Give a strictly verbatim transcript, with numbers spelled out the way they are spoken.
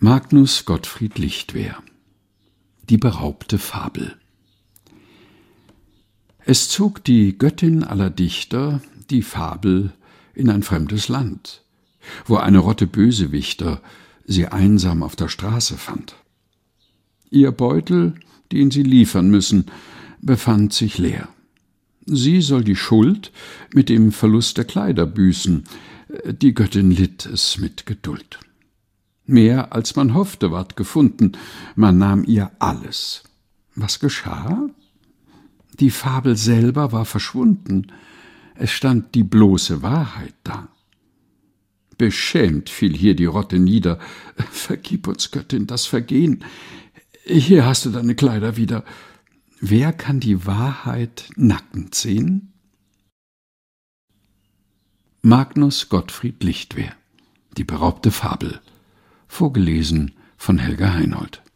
Magnus Gottfried Lichtwer. Die beraubte Fabel. Es zog die Göttin aller Dichter die Fabel in ein fremdes Land, wo eine Rotte Bösewichter sie einsam auf der Straße fand. Ihr Beutel, den sie liefern müssen, befand sich leer. Sie soll die Schuld mit dem Verlust der Kleider büßen, die Göttin litt es mit Geduld. Mehr als man hoffte, ward gefunden, man nahm ihr alles. Was geschah? Die Fabel selber war verschwunden, es stand die bloße Wahrheit da. Beschämt fiel hier die Rotte nieder. Vergib uns, Göttin, das Vergehen. Hier hast du deine Kleider wieder. Wer kann die Wahrheit nackend sehen? Magnus Gottfried Lichtwer. Die beraubte Fabel. Vorgelesen von Helga Heinold.